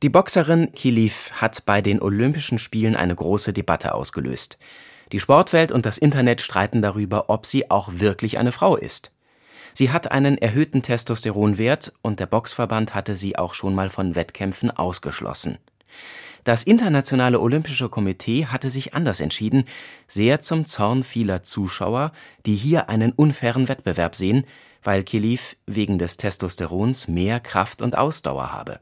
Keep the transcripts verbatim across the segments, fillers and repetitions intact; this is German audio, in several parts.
Die Boxerin Kiliv hat bei den Olympischen Spielen eine große Debatte ausgelöst. Die Sportwelt und das Internet streiten darüber, ob sie auch wirklich eine Frau ist. Sie hat einen erhöhten Testosteronwert und der Boxverband hatte sie auch schon mal von Wettkämpfen ausgeschlossen. Das Internationale Olympische Komitee hatte sich anders entschieden, sehr zum Zorn vieler Zuschauer, die hier einen unfairen Wettbewerb sehen, weil Kiliv wegen des Testosterons mehr Kraft und Ausdauer habe.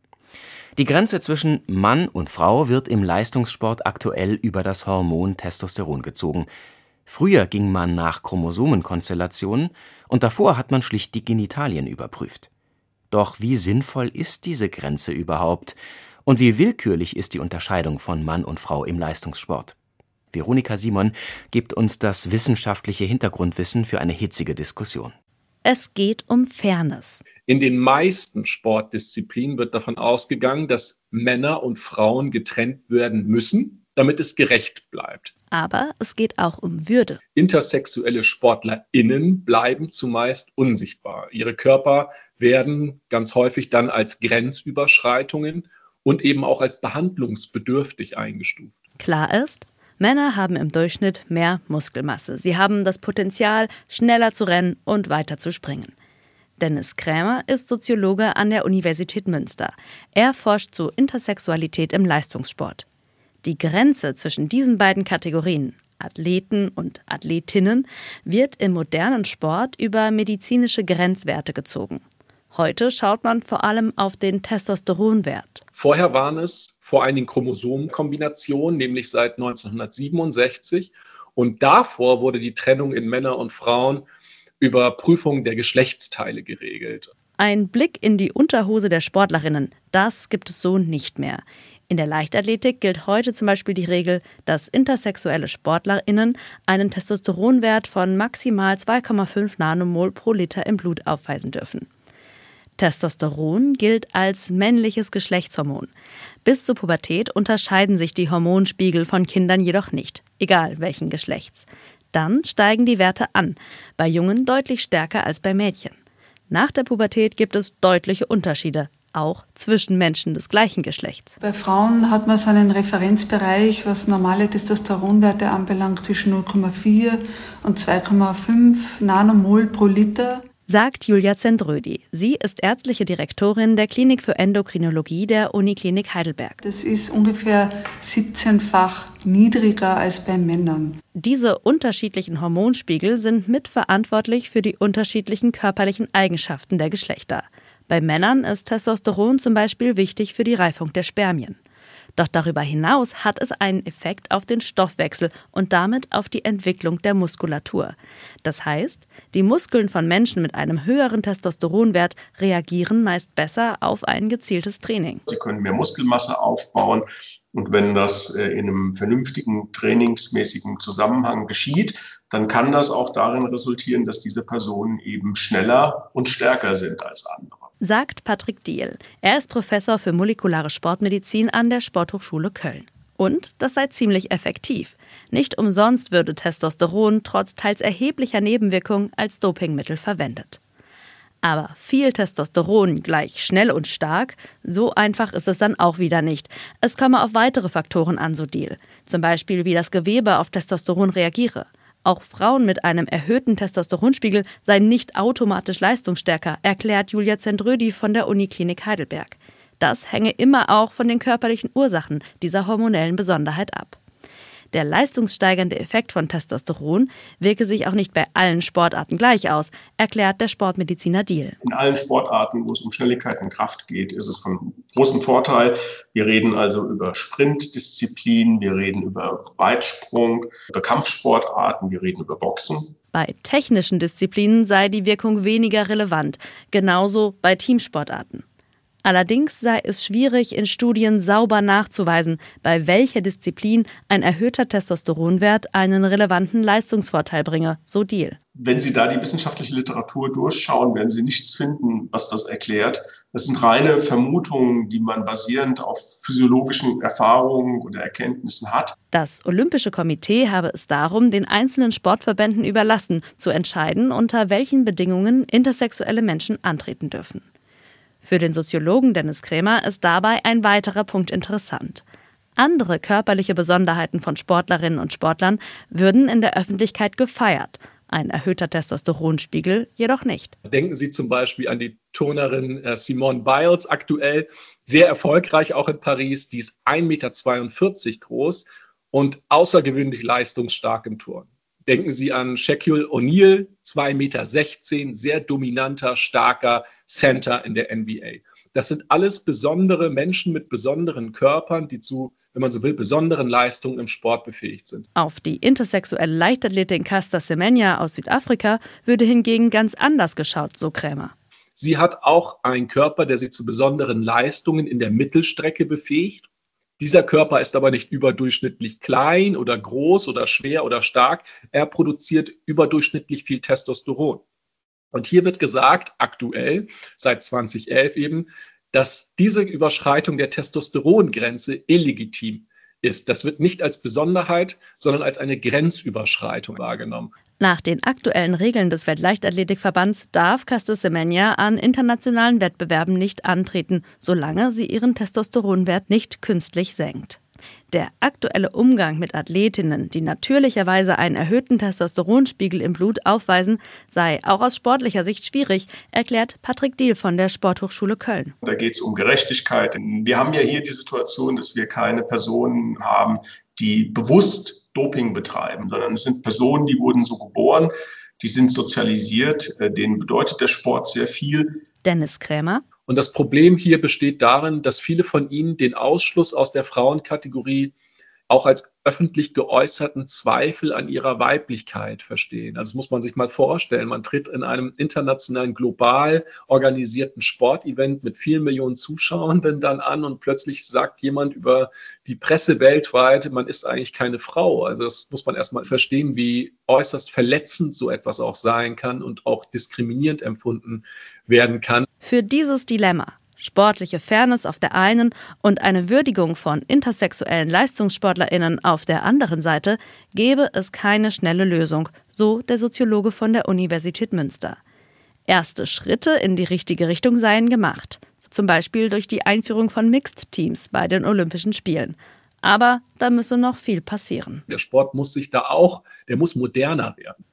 Die Grenze zwischen Mann und Frau wird im Leistungssport aktuell über das Hormon Testosteron gezogen. Früher ging man nach Chromosomenkonstellationen und davor hat man schlicht die Genitalien überprüft. Doch wie sinnvoll ist diese Grenze überhaupt? Und wie willkürlich ist die Unterscheidung von Mann und Frau im Leistungssport? Veronika Simon gibt uns das wissenschaftliche Hintergrundwissen für eine hitzige Diskussion. Es geht um Fairness. In den meisten Sportdisziplinen wird davon ausgegangen, dass Männer und Frauen getrennt werden müssen, damit es gerecht bleibt. Aber es geht auch um Würde. Intersexuelle SportlerInnen bleiben zumeist unsichtbar. Ihre Körper werden ganz häufig dann als Grenzüberschreitungen und eben auch als behandlungsbedürftig eingestuft. Klar ist, Männer haben im Durchschnitt mehr Muskelmasse. Sie haben das Potenzial, schneller zu rennen und weiter zu springen. Dennis Krämer ist Soziologe an der Universität Münster. Er forscht zu Intersexualität im Leistungssport. Die Grenze zwischen diesen beiden Kategorien, Athleten und Athletinnen, wird im modernen Sport über medizinische Grenzwerte gezogen. Heute schaut man vor allem auf den Testosteronwert. Vorher waren es vor allen Dingen Chromosomenkombinationen, nämlich seit neunzehnhundertsiebenundsechzig. Und davor wurde die Trennung in Männer und Frauen über Prüfung der Geschlechtsteile geregelt. Ein Blick in die Unterhose der Sportlerinnen, das gibt es so nicht mehr. In der Leichtathletik gilt heute zum Beispiel die Regel, dass intersexuelle SportlerInnen einen Testosteronwert von maximal zwei Komma fünf Nanomol pro Liter im Blut aufweisen dürfen. Testosteron gilt als männliches Geschlechtshormon. Bis zur Pubertät unterscheiden sich die Hormonspiegel von Kindern jedoch nicht, egal welchen Geschlechts. Dann steigen die Werte an, bei Jungen deutlich stärker als bei Mädchen. Nach der Pubertät gibt es deutliche Unterschiede, auch zwischen Menschen des gleichen Geschlechts. Bei Frauen hat man so einen Referenzbereich, was normale Testosteronwerte anbelangt, zwischen null Komma vier und zwei Komma fünf Nanomol pro Liter. Sagt Julia Zendrödi. Sie ist ärztliche Direktorin der Klinik für Endokrinologie der Uniklinik Heidelberg. Das ist ungefähr siebzehnfach niedriger als bei Männern. Diese unterschiedlichen Hormonspiegel sind mitverantwortlich für die unterschiedlichen körperlichen Eigenschaften der Geschlechter. Bei Männern ist Testosteron zum Beispiel wichtig für die Reifung der Spermien. Doch darüber hinaus hat es einen Effekt auf den Stoffwechsel und damit auf die Entwicklung der Muskulatur. Das heißt, die Muskeln von Menschen mit einem höheren Testosteronwert reagieren meist besser auf ein gezieltes Training. Sie können mehr Muskelmasse aufbauen und wenn das in einem vernünftigen trainingsmäßigen Zusammenhang geschieht, dann kann das auch darin resultieren, dass diese Personen eben schneller und stärker sind als andere. Sagt Patrick Diehl. Er ist Professor für molekulare Sportmedizin an der Sporthochschule Köln. Und das sei ziemlich effektiv. Nicht umsonst würde Testosteron trotz teils erheblicher Nebenwirkungen als Dopingmittel verwendet. Aber viel Testosteron gleich schnell und stark, so einfach ist es dann auch wieder nicht. Es komme auf weitere Faktoren an, so Diehl. Zum Beispiel, wie das Gewebe auf Testosteron reagiere. Auch Frauen mit einem erhöhten Testosteronspiegel seien nicht automatisch leistungsstärker, erklärt Julia Zendrödi von der Uniklinik Heidelberg. Das hänge immer auch von den körperlichen Ursachen dieser hormonellen Besonderheit ab. Der leistungssteigernde Effekt von Testosteron wirke sich auch nicht bei allen Sportarten gleich aus, erklärt der Sportmediziner Diehl. In allen Sportarten, wo es um Schnelligkeit und Kraft geht, ist es von großem Vorteil. Wir reden also über Sprintdisziplinen, wir reden über Weitsprung, über Kampfsportarten, wir reden über Boxen. Bei technischen Disziplinen sei die Wirkung weniger relevant, genauso bei Teamsportarten. Allerdings sei es schwierig, in Studien sauber nachzuweisen, bei welcher Disziplin ein erhöhter Testosteronwert einen relevanten Leistungsvorteil bringe, so Diehl. Wenn Sie da die wissenschaftliche Literatur durchschauen, werden Sie nichts finden, was das erklärt. Das sind reine Vermutungen, die man basierend auf physiologischen Erfahrungen oder Erkenntnissen hat. Das Olympische Komitee habe es darum den einzelnen Sportverbänden überlassen, zu entscheiden, unter welchen Bedingungen intersexuelle Menschen antreten dürfen. Für den Soziologen Dennis Krämer ist dabei ein weiterer Punkt interessant. Andere körperliche Besonderheiten von Sportlerinnen und Sportlern würden in der Öffentlichkeit gefeiert, ein erhöhter Testosteronspiegel jedoch nicht. Denken Sie zum Beispiel an die Turnerin Simone Biles, aktuell sehr erfolgreich, auch in Paris. Die ist ein Meter zweiundvierzig groß und außergewöhnlich leistungsstark im Turnen. Denken Sie an Shaquille O'Neal, zwei Meter sechzehn, sehr dominanter, starker Center in der N B A. Das sind alles besondere Menschen mit besonderen Körpern, die zu, wenn man so will, besonderen Leistungen im Sport befähigt sind. Auf die intersexuelle Leichtathletin Caster Semenya aus Südafrika würde hingegen ganz anders geschaut, so Krämer. Sie hat auch einen Körper, der sie zu besonderen Leistungen in der Mittelstrecke befähigt. Dieser Körper ist aber nicht überdurchschnittlich klein oder groß oder schwer oder stark. Er produziert überdurchschnittlich viel Testosteron. Und hier wird gesagt, aktuell, seit zweitausendelf eben, dass diese Überschreitung der Testosterongrenze illegitim ist. Das wird nicht als Besonderheit, sondern als eine Grenzüberschreitung wahrgenommen. Nach den aktuellen Regeln des Weltleichtathletikverbands darf Caster Semenya an internationalen Wettbewerben nicht antreten, solange sie ihren Testosteronwert nicht künstlich senkt. Der aktuelle Umgang mit Athletinnen, die natürlicherweise einen erhöhten Testosteronspiegel im Blut aufweisen, sei auch aus sportlicher Sicht schwierig, erklärt Patrick Diehl von der Sporthochschule Köln. Da geht es um Gerechtigkeit. Wir haben ja hier die Situation, dass wir keine Personen haben, die bewusst Doping betreiben, sondern es sind Personen, die wurden so geboren, die sind sozialisiert, denen bedeutet der Sport sehr viel. Dennis Krämer. Und das Problem hier besteht darin, dass viele von ihnen den Ausschluss aus der Frauenkategorie auch als öffentlich geäußerten Zweifel an ihrer Weiblichkeit verstehen. Also das muss man sich mal vorstellen. Man tritt in einem internationalen, global organisierten Sportevent mit vielen Millionen Zuschauenden dann an und plötzlich sagt jemand über die Presse weltweit, man ist eigentlich keine Frau. Also das muss man erstmal verstehen, wie äußerst verletzend so etwas auch sein kann und auch diskriminierend empfunden werden kann. Für dieses Dilemma, sportliche Fairness auf der einen und eine Würdigung von intersexuellen LeistungssportlerInnen auf der anderen Seite, gäbe es keine schnelle Lösung, so der Soziologe von der Universität Münster. Erste Schritte in die richtige Richtung seien gemacht, zum Beispiel durch die Einführung von Mixed-Teams bei den Olympischen Spielen. Aber da müsse noch viel passieren. Der Sport muss sich da auch, der muss moderner werden.